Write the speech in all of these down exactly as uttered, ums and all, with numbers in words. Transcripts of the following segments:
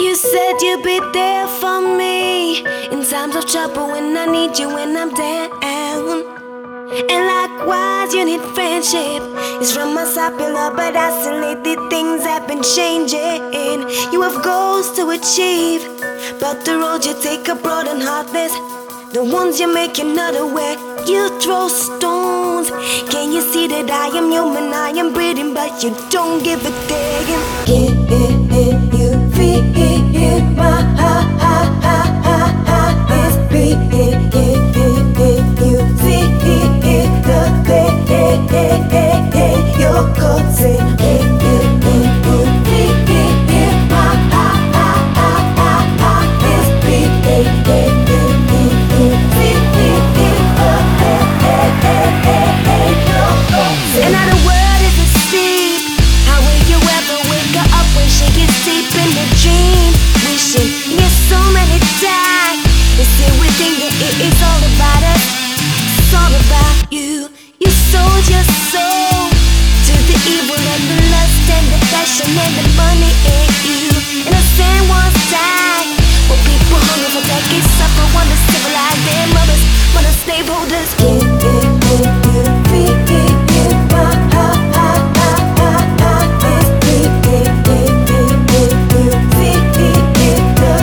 You said you'd be there for me in times of trouble when I need you when I'm down. And likewise, you need friendship. It's from us popular, but I see lately things have been changing. You have goals to achieve, but the road you take are broad and heartless. The ones you make you're not aware. You throw stones. Can you see that I am human, I am breathing, but you don't give a damn. Can you feel my heart is beating? Can you see the way you're causing? Can you feel my heart is beating? Another word is a seed. How will you ever wake her up when she gets deep in the dream? Wishing yes so many times. It's still within you, it is all about us. It's all about you. You sold your soul to the evil and the lust and the passion and the money in you. And the sand was tied. Well, people hungry for decades suffer, wonder civilized and robbers, wanna slaveholders. Can you feel my heart is beating? Can you feel the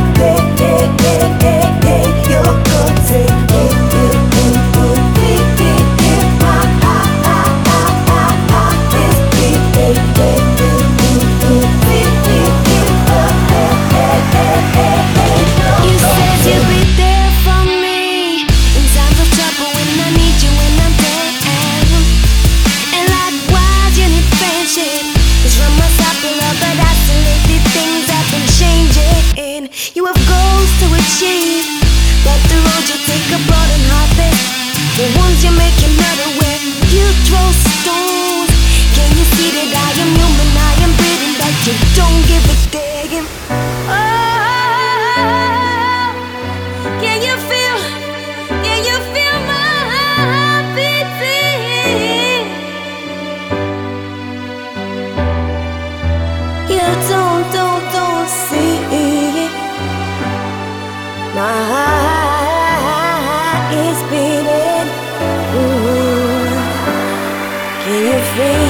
way you're causing? Can you feel my heart is beating? You said you'd be there for me in times of trouble when I need you when I'm down. And likewise, you need friendship. It's from us popular, but I see lately things have been changing. You have goals to achieve, but the road you take are broad and heartless. The ones you make you're not aware. You throw stones. Can you see that I am human, I am breathing, but you don't give a damn? Oh, can you feel, can you feel my heart beating? You don't, don't, don't see it. My heart is beating. Ooh. Can you feel